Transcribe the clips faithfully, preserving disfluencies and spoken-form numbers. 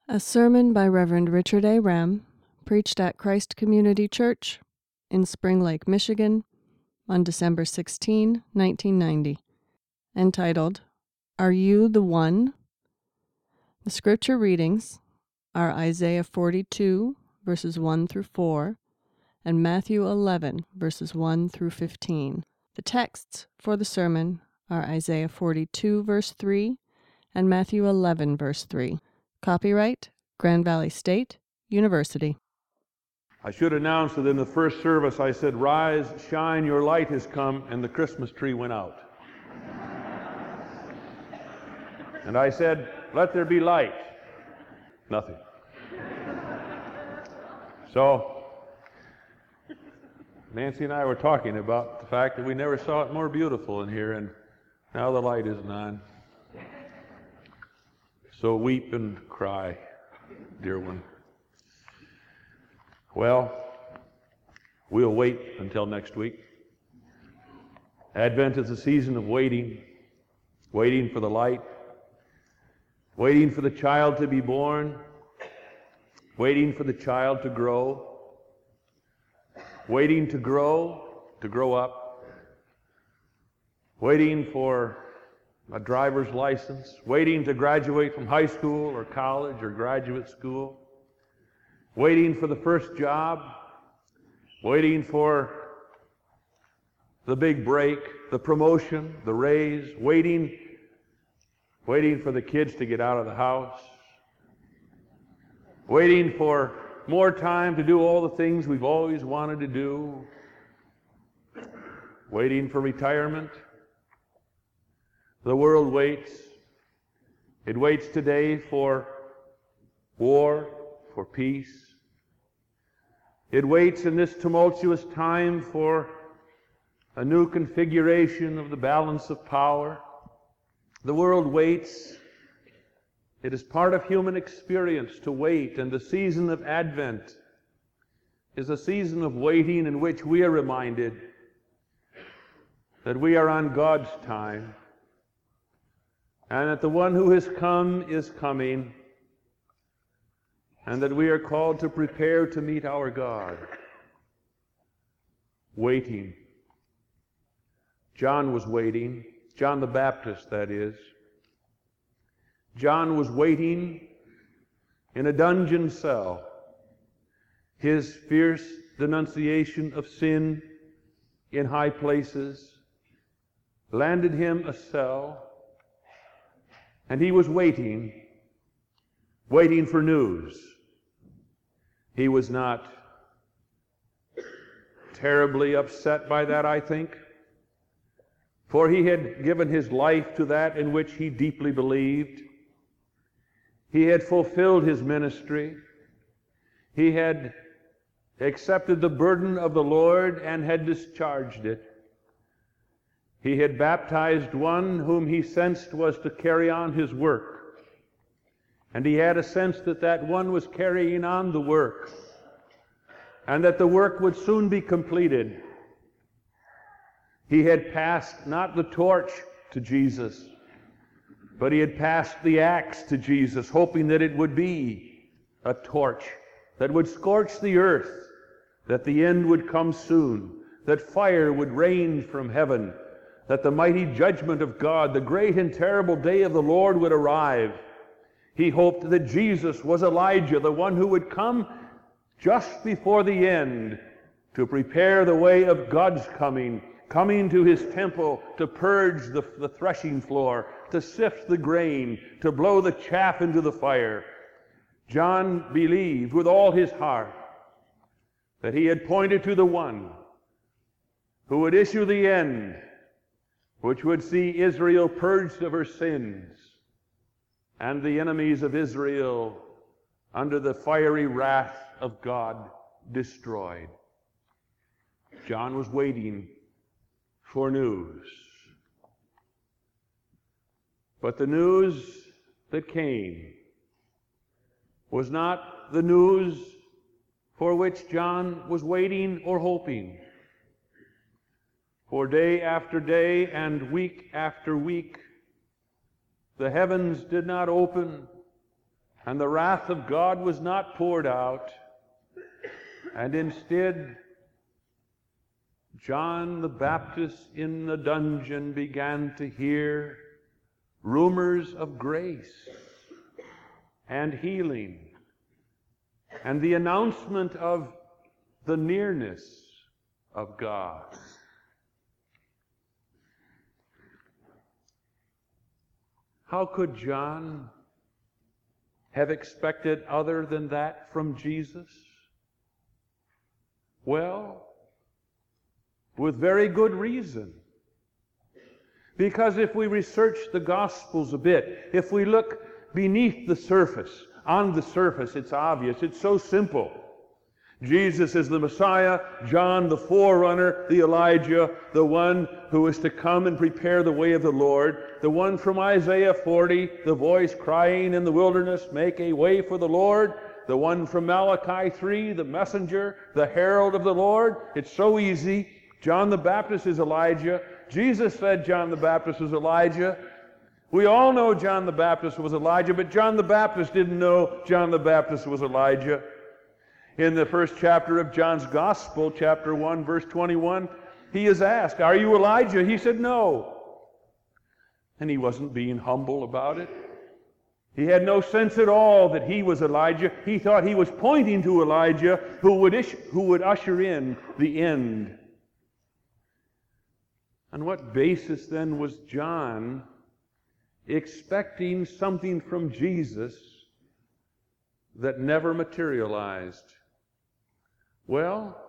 A sermon by Reverend Richard A. Rem, preached at Christ Community Church in Spring Lake, Michigan, on December sixteenth, nineteen ninety, entitled, Are You the One? The scripture readings are Isaiah forty-two, verses one through four, and Matthew eleven, verses one through fifteen. The texts for the sermon are Isaiah forty-two, verse three, and Matthew eleven, verse three. Copyright, Grand Valley State University. I should announce that in the first service I said, "Rise, shine, your light has come," and the Christmas tree went out. And I said, "Let there be light." Nothing. So, Nancy and I were talking about the fact that we never saw it more beautiful in here, and now the light isn't on. So weep and cry, dear one. Well, we'll wait until next week. Advent is a season of waiting, waiting for the light, waiting for the child to be born, waiting for the child to grow, waiting to grow, to grow up, waiting for a driver's license, waiting to graduate from high school or college or graduate school, waiting for the first job, waiting for the big break, the promotion, the raise, waiting, waiting for the kids to get out of the house, waiting for more time to do all the things we've always wanted to do, waiting for retirement. The world waits. It waits today for war, for peace. It waits in this tumultuous time for a new configuration of the balance of power. The world waits. It is part of human experience to wait, and the season of Advent is a season of waiting in which we are reminded that we are on God's time, and that the one who has come is coming, and that we are called to prepare to meet our God. Waiting. John was waiting. John the Baptist, that is. John was waiting in a dungeon cell. His fierce denunciation of sin in high places landed him a cell. And he was waiting, waiting for news. He was not terribly upset by that, I think, for he had given his life to that in which he deeply believed. He had fulfilled his ministry. He had accepted the burden of the Lord and had discharged it. He had baptized one whom he sensed was to carry on his work. And he had a sense that that one was carrying on the work, and that the work would soon be completed. He had passed not the torch to Jesus, but he had passed the axe to Jesus, hoping that it would be a torch that would scorch the earth, that the end would come soon, that fire would rain from heaven, that the mighty judgment of God, the great and terrible day of the Lord, would arrive. He hoped that Jesus was Elijah, the one who would come just before the end to prepare the way of God's coming, coming to his temple to purge the, the threshing floor, to sift the grain, to blow the chaff into the fire. John believed with all his heart that he had pointed to the one who would issue the end, which would see Israel purged of her sins and the enemies of Israel under the fiery wrath of God destroyed. John was waiting for news. But the news that came was not the news for which John was waiting or hoping. For day after day and week after week, the heavens did not open and the wrath of God was not poured out, and instead John the Baptist in the dungeon began to hear rumors of grace and healing and the announcement of the nearness of God. How could John have expected other than that from Jesus? Well, with very good reason. Because if we research the Gospels a bit, if we look beneath the surface, on the surface, it's obvious. It's so simple. Jesus is the Messiah, John the forerunner, the Elijah, the one who is to come and prepare the way of the Lord, the one from Isaiah forty, the voice crying in the wilderness, make a way for the Lord, the one from Malachi three, the messenger, the herald of the Lord. It's so easy. John the Baptist is Elijah. Jesus said John the Baptist was Elijah. We all know John the Baptist was Elijah, but John the Baptist didn't know John the Baptist was Elijah. In the first chapter of John's Gospel, chapter one, verse twenty-one, he is asked, "Are you Elijah?" He said, "No." And he wasn't being humble about it. He had no sense at all that he was Elijah. He thought he was pointing to Elijah, who would, ish, who would usher in the end. On what basis then was John expecting something from Jesus that never materialized? Well,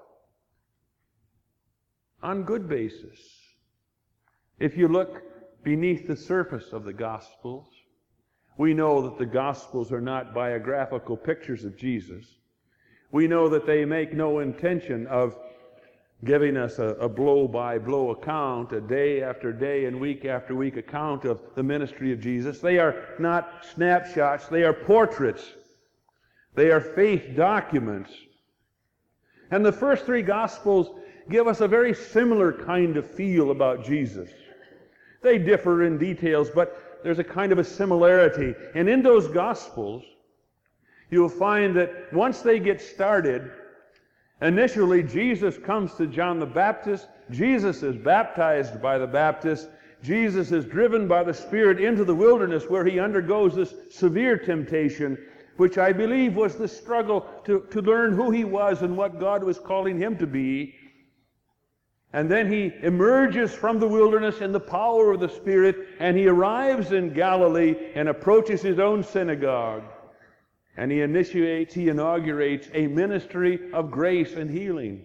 on good basis. If you look beneath the surface of the Gospels, we know that the Gospels are not biographical pictures of Jesus. We know that they make no intention of giving us a, a blow-by-blow account, a day after day and week after week account of the ministry of Jesus. They are not snapshots, they are portraits. They are faith documents. And the first three Gospels give us a very similar kind of feel about Jesus. They differ in details, but there's a kind of a similarity. And in those Gospels, you'll find that once they get started, initially Jesus comes to John the Baptist. Jesus is baptized by the Baptist. Jesus is driven by the Spirit into the wilderness where he undergoes this severe temptation, which I believe was the struggle to, to learn who he was and what God was calling him to be. And then he emerges from the wilderness in the power of the Spirit, and he arrives in Galilee and approaches his own synagogue. And he initiates, he inaugurates a ministry of grace and healing.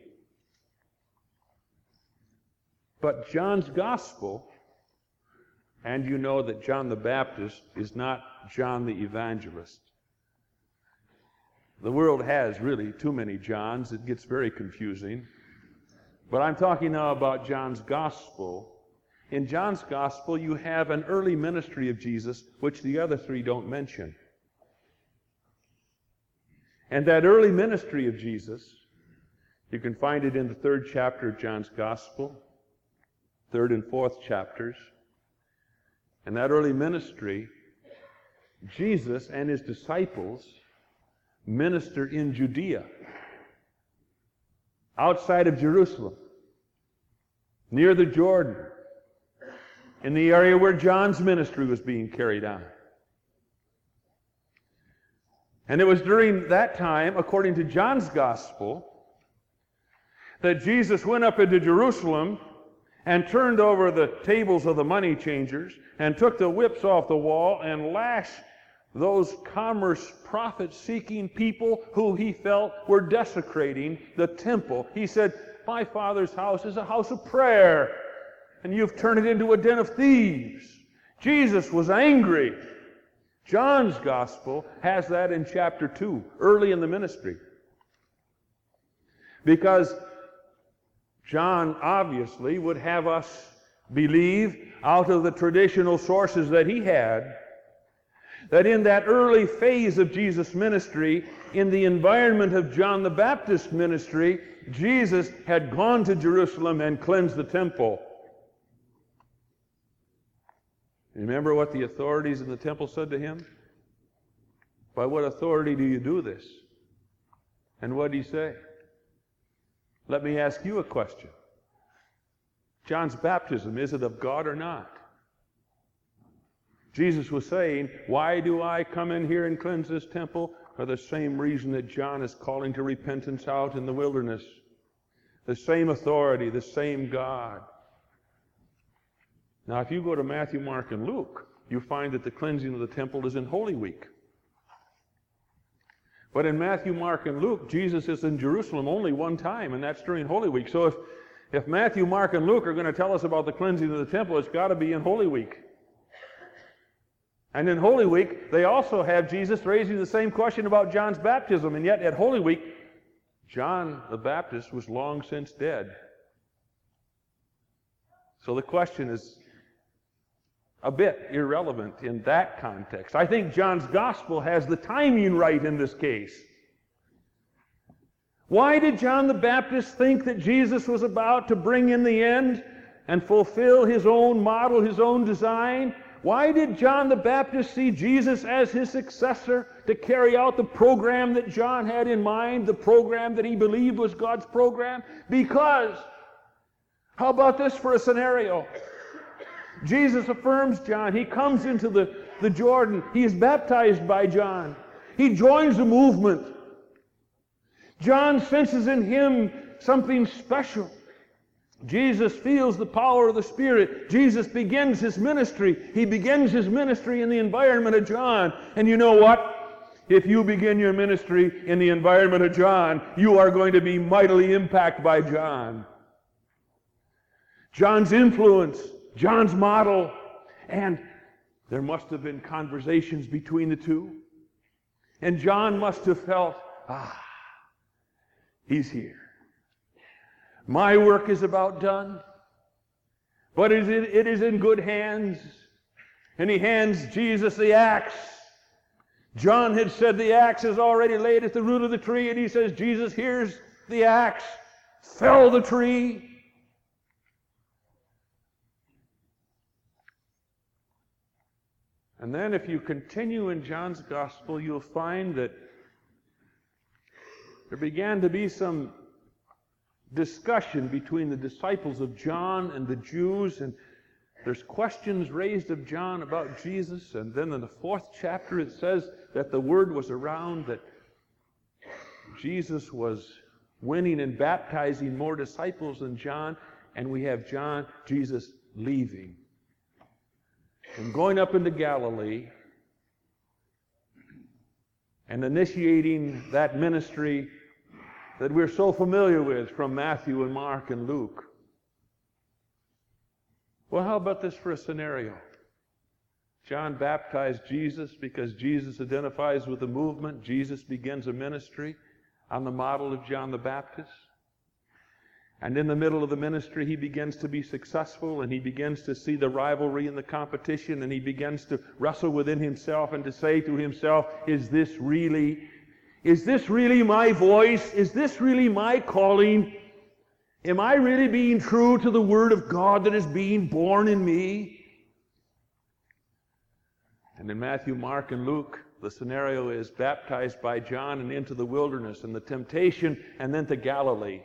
But John's Gospel, and you know that John the Baptist is not John the Evangelist. The world has really too many Johns. It gets very confusing. But I'm talking now about John's Gospel. In John's Gospel, you have an early ministry of Jesus, which the other three don't mention. And that early ministry of Jesus, you can find it in the third chapter of John's Gospel, third and fourth chapters. And that early ministry, Jesus and his disciples minister in Judea, outside of Jerusalem, near the Jordan, in the area where John's ministry was being carried on. And it was during that time, according to John's Gospel, that Jesus went up into Jerusalem and turned over the tables of the money changers and took the whips off the wall and lashed those commerce profit-seeking people who he felt were desecrating the temple. He said, "My Father's house is a house of prayer, and you've turned it into a den of thieves." Jesus was angry. John's Gospel has that in chapter two, early in the ministry. Because John obviously would have us believe, out of the traditional sources that he had, that in that early phase of Jesus' ministry, in the environment of John the Baptist's ministry, Jesus had gone to Jerusalem and cleansed the temple. Remember what the authorities in the temple said to him? By what authority do you do this? And what did he say? Let me ask you a question. John's baptism, is it of God or not? Jesus was saying, why do I come in here and cleanse this temple? For the same reason that John is calling to repentance out in the wilderness. The same authority, the same God. Now, if you go to Matthew, Mark, and Luke, you find that the cleansing of the temple is in Holy Week. But in Matthew, Mark, and Luke, Jesus is in Jerusalem only one time, and that's during Holy Week. So if, if Matthew, Mark, and Luke are going to tell us about the cleansing of the temple, it's got to be in Holy Week. And in Holy Week, they also have Jesus raising the same question about John's baptism, and yet at Holy Week, John the Baptist was long since dead. So the question is a bit irrelevant in that context. I think John's gospel has the timing right in this case. Why did John the Baptist think that Jesus was about to bring in the end and fulfill his own model, his own design? Why did John the Baptist see Jesus as his successor to carry out the program that John had in mind, the program that he believed was God's program? Because, how about this for a scenario? Jesus affirms John. He comes into the, the Jordan. He is baptized by John. He joins the movement. John senses in him something special. Jesus feels the power of the Spirit. Jesus begins his ministry. He begins his ministry in the environment of John. And you know what? If you begin your ministry in the environment of John, you are going to be mightily impacted by John. John's influence, John's model, and there must have been conversations between the two. And John must have felt, ah, he's here. My work is about done, but it is, it is in good hands. And he hands Jesus the axe. John had said the axe is already laid at the root of the tree, and he says, Jesus, here's the axe. Fell the tree. And then if you continue in John's gospel, you'll find that there began to be some discussion between the disciples of John and the Jews, and there's questions raised of John about Jesus. And then in the fourth chapter it says that the word was around that Jesus was winning and baptizing more disciples than John, and we have John, Jesus, leaving and going up into Galilee and initiating that ministry that we're so familiar with from Matthew and Mark and Luke. Well, how about this for a scenario? John baptized Jesus because Jesus identifies with the movement. Jesus begins a ministry on the model of John the Baptist. And in the middle of the ministry, he begins to be successful, and he begins to see the rivalry and the competition, and he begins to wrestle within himself and to say to himself, is this really Is this really my voice? Is this really my calling? Am I really being true to the Word of God that is being born in me? And in Matthew, Mark, and Luke, the scenario is baptized by John and into the wilderness and the temptation, and then to Galilee.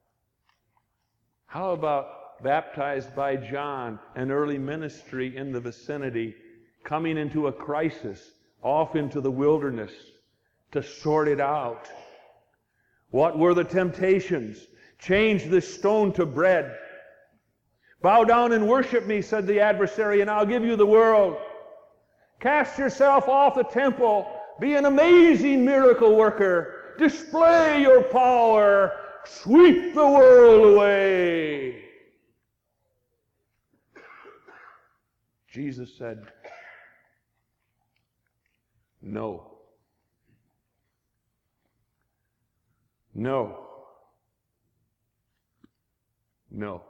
How about baptized by John, an early ministry in the vicinity, coming into a crisis, off into the wilderness, to sort it out? What were the temptations? Change this stone to bread. Bow down and worship me, said the adversary, and I'll give you the world. Cast yourself off the temple. Be an amazing miracle worker. Display your power. Sweep the world away. Jesus said, no. No. No.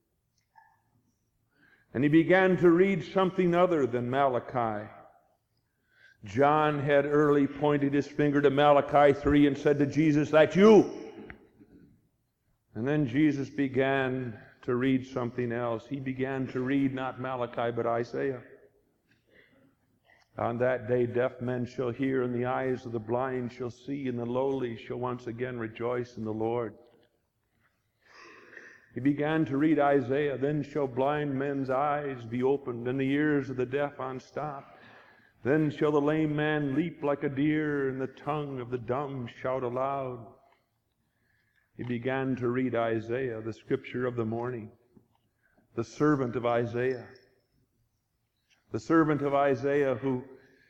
And he began to read something other than Malachi. John had early pointed his finger to Malachi three and said to Jesus, that's you. And then Jesus began to read something else. He began to read not Malachi but Isaiah. On that day deaf men shall hear, and the eyes of the blind shall see, and the lowly shall once again rejoice in the Lord. He began to read Isaiah. Then shall blind men's eyes be opened, and the ears of the deaf unstopped. Then shall the lame man leap like a deer, and the tongue of the dumb shout aloud. He began to read Isaiah, the scripture of the morning, the servant of Isaiah. The servant of Isaiah who,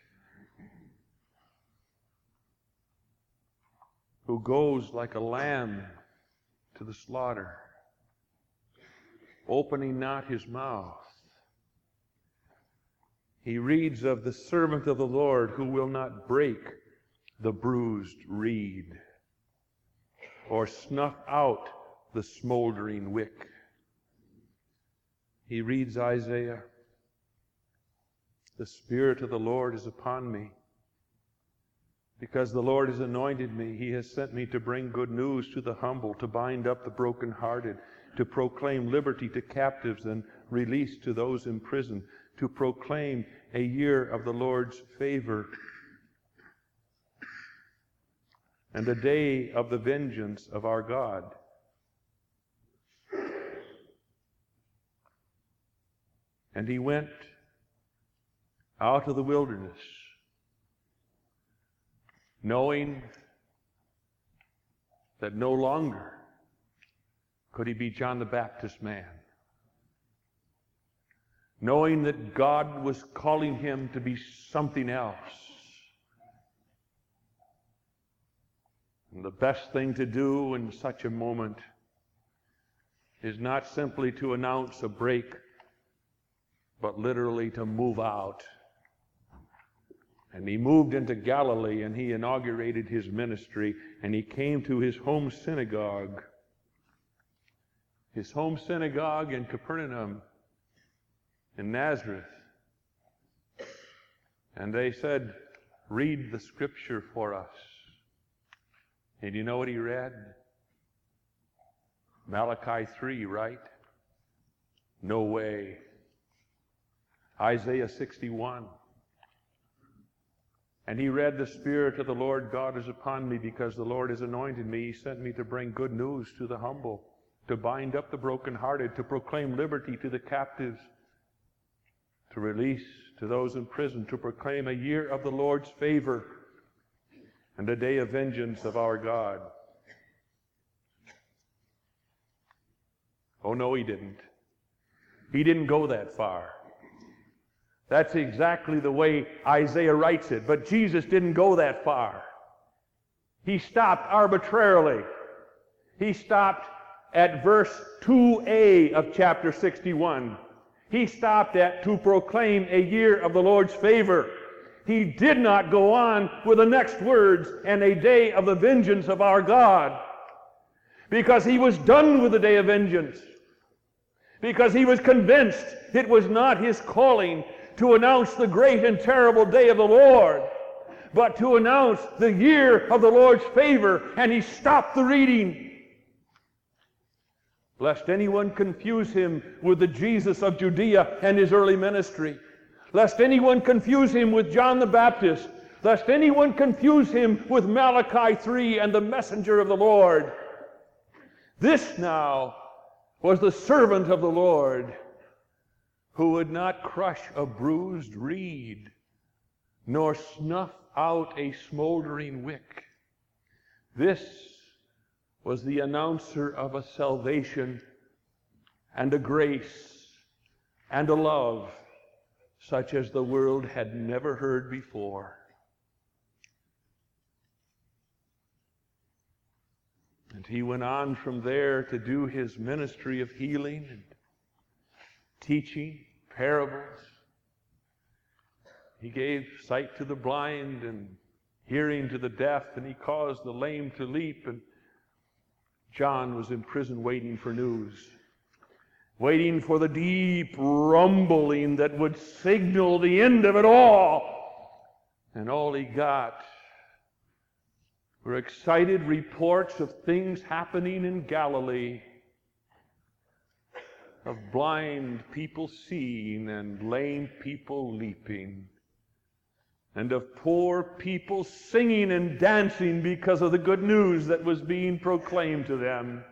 who goes like a lamb to the slaughter, opening not his mouth. He reads of the servant of the Lord who will not break the bruised reed or snuff out the smoldering wick. He reads Isaiah. The Spirit of the Lord is upon me, because the Lord has anointed me. He has sent me to bring good news to the humble, to bind up the brokenhearted, to proclaim liberty to captives and release to those in prison, to proclaim a year of the Lord's favor and a day of the vengeance of our God. And he went out of the wilderness, knowing that no longer could he be John the Baptist man, knowing that God was calling him to be something else. And the best thing to do in such a moment is not simply to announce a break, but literally to move out. And he moved into Galilee, and he inaugurated his ministry, and he came to his home synagogue. His home synagogue in Capernaum, in Nazareth. And they said, read the scripture for us. And you know what he read? Malachi three, right? No way. Isaiah sixty-one. And he read, the Spirit of the Lord God is upon me, because the Lord has anointed me. He sent me to bring good news to the humble, to bind up the brokenhearted, to proclaim liberty to the captives, to release to those in prison, to proclaim a year of the Lord's favor and a day of vengeance of our God. Oh, no, he didn't. He didn't go that far. That's exactly the way Isaiah writes it. But Jesus didn't go that far. He stopped arbitrarily. He stopped at verse two a of chapter sixty-one. He stopped at to proclaim a year of the Lord's favor. He did not go on with the next words, and a day of the vengeance of our God, because he was done with the day of vengeance. Because he was convinced it was not his calling to announce the great and terrible day of the Lord, but to announce the year of the Lord's favor, and he stopped the reading. Lest anyone confuse him with the Jesus of Judea and his early ministry. Lest anyone confuse him with John the Baptist. Lest anyone confuse him with Malachi three and the messenger of the Lord. This now was the servant of the Lord, who would not crush a bruised reed, nor snuff out a smoldering wick. This was the announcer of a salvation and a grace and a love such as the world had never heard before. And he went on from there to do his ministry of healing and teaching parables. He gave sight to the blind and hearing to the deaf, and he caused the lame to leap. And John was in prison waiting for news, waiting for the deep rumbling that would signal the end of it all. And all he got were excited reports of things happening in Galilee, of blind people seeing and lame people leaping. and of poor people singing and dancing because of the good news that was being proclaimed to them.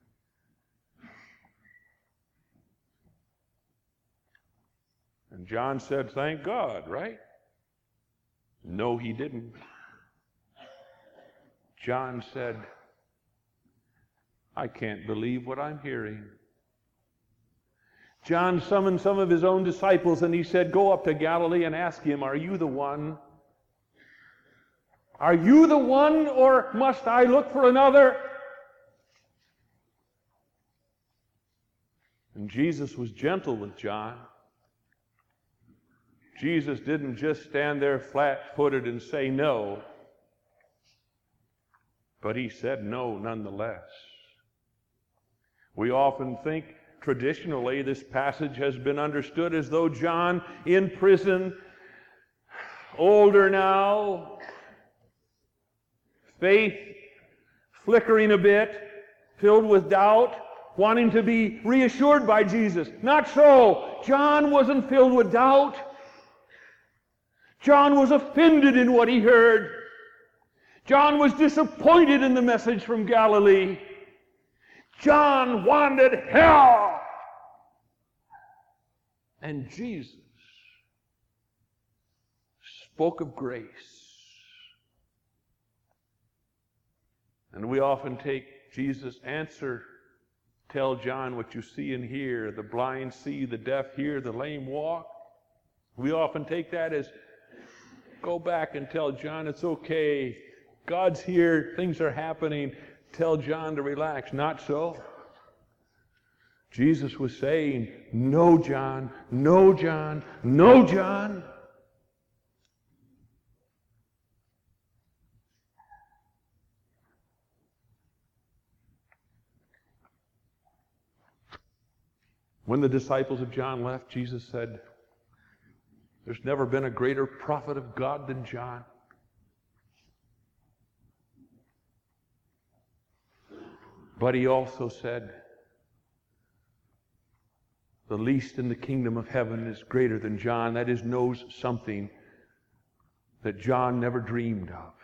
And John said, "Thank God," right? No, he didn't. John said, "I can't believe what I'm hearing." John summoned some of his own disciples and he said, "Go up to Galilee and ask him, are you the one? Are you the one, or must I look for another?" And Jesus was gentle with John. Jesus didn't just stand there flat-footed and say no, but he said no nonetheless. We often think traditionally this passage has been understood as though John, in prison, older now, faith flickering a bit, filled with doubt, wanting to be reassured by Jesus. Not so. John wasn't filled with doubt. John was offended in what he heard. John was disappointed in the message from Galilee. John wanted hell. And Jesus spoke of grace. And we often take Jesus' answer, "Tell John what you see and hear. The blind see, the deaf hear, the lame walk." We often take that as, go back and tell John it's okay. God's here. Things are happening. Tell John to relax. Not so. Jesus was saying, "No, John. No, John. No, John." When the disciples of John left, Jesus said, "There's never been a greater prophet of God than John." But he also said, "The least in the kingdom of heaven is greater than John." That is, knows something that John never dreamed of.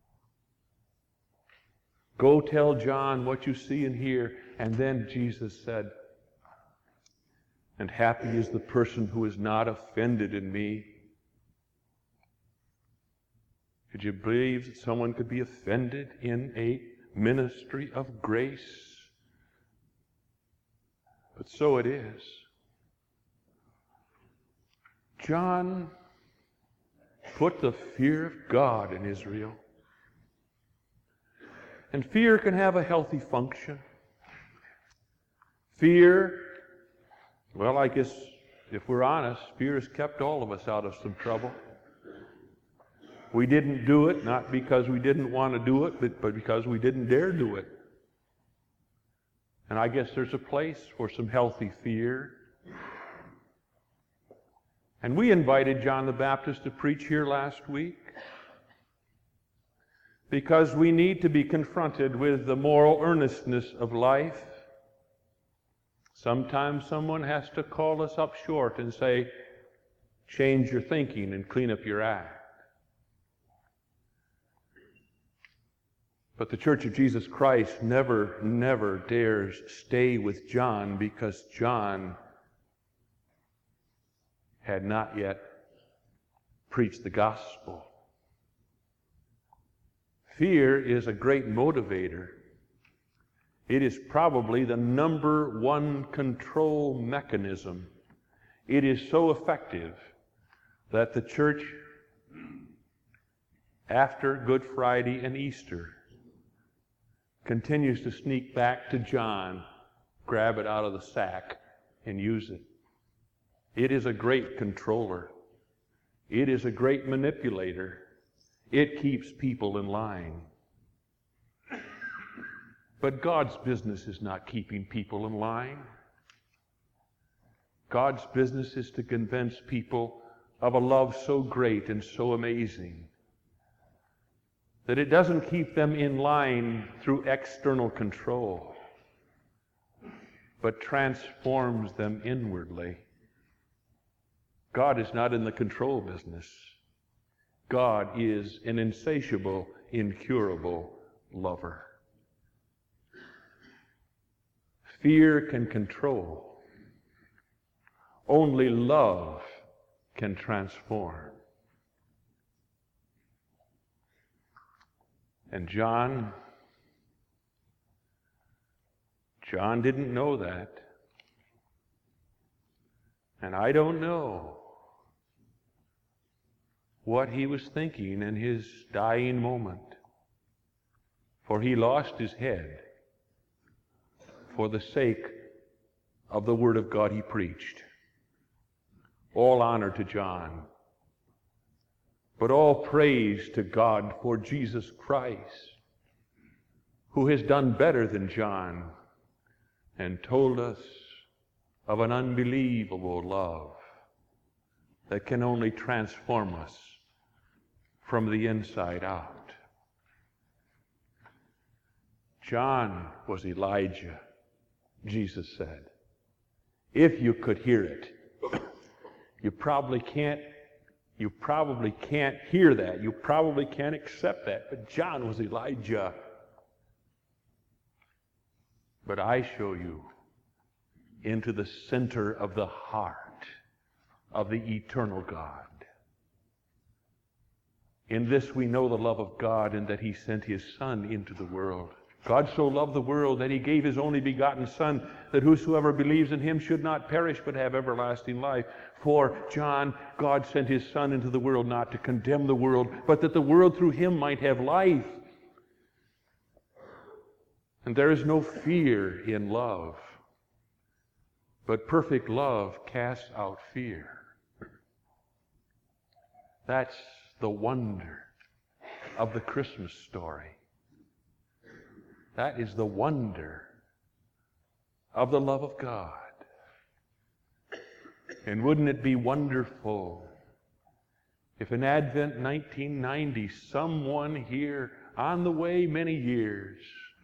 Go tell John what you see and hear. And then Jesus said, "And happy is the person who is not offended in me." Could you believe that someone could be offended in a ministry of grace? But so it is. John put the fear of God in Israel. And fear can have a healthy function. Fear, well, I guess if we're honest, fear has kept all of us out of some trouble. We didn't do it, not because we didn't want to do it, but, but because we didn't dare do it. And I guess there's a place for some healthy fear. And we invited John the Baptist to preach here last week because we need to be confronted with the moral earnestness of life. Sometimes someone has to call us up short and say, "Change your thinking and clean up your act." But the Church of Jesus Christ never, never dares stay with John because John had not yet preached the gospel. Fear is a great motivator. It is probably the number one control mechanism. It is so effective that the church, after Good Friday and Easter, continues to sneak back to John, grab it out of the sack, and use it. It is a great controller. It is a great manipulator. It keeps people in line. But God's business is not keeping people in line. God's business is to convince people of a love so great and so amazing that it doesn't keep them in line through external control, but transforms them inwardly. God is not in the control business. God is an insatiable, incurable lover. Fear can control. Only love can transform. And John, John didn't know that. And I don't know what he was thinking in his dying moment. For he lost his head for the sake of the Word of God he preached. All honor to John, but all praise to God for Jesus Christ, who has done better than John and told us of an unbelievable love that can only transform us from the inside out. John was Elijah, Jesus said. If you could hear it, you probably can't, you probably can't hear that. You probably can't accept that. But John was Elijah. But I show you into the center of the heart of the eternal God. In this we know the love of God, in that He sent His Son into the world. God so loved the world that He gave His only begotten Son, that whosoever believes in Him should not perish but have everlasting life. For John, God sent His Son into the world not to condemn the world, but that the world through Him might have life. And there is no fear in love, but perfect love casts out fear. That's the wonder of the Christmas story. That is the wonder of the love of God. And wouldn't it be wonderful if in Advent nineteen ninety, someone here on the way many years,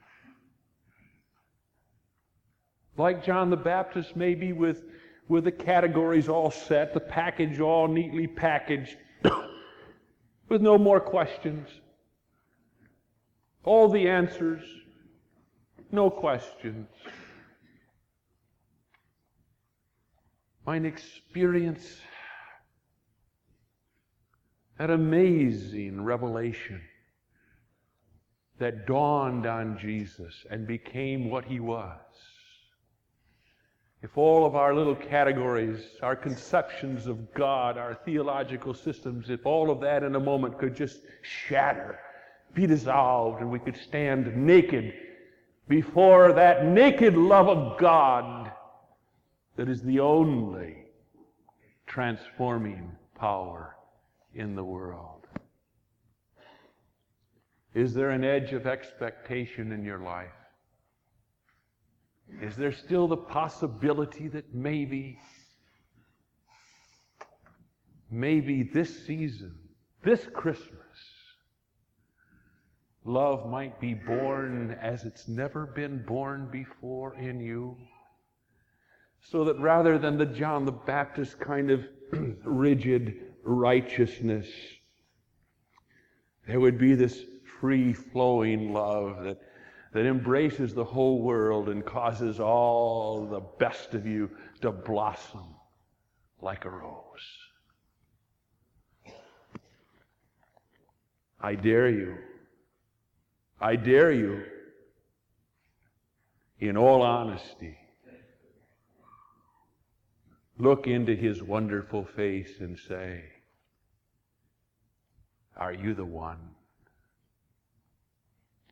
like John the Baptist, maybe with, with the categories all set, the package all neatly packaged, with no more questions, all the answers, no questions, might experience that amazing revelation that dawned on Jesus and became what He was. If all of our little categories, our conceptions of God, our theological systems, if all of that in a moment could just shatter, be dissolved, and we could stand naked before that naked love of God that is the only transforming power in the world. Is there an edge of expectation in your life? Is there still the possibility that maybe, maybe this season, this Christmas, love might be born as it's never been born before in you? So that rather than the John the Baptist kind of rigid righteousness, there would be this free-flowing love that that embraces the whole world and causes all the best of you to blossom like a rose. I dare you, I dare you, in all honesty, look into His wonderful face and say, are you the one?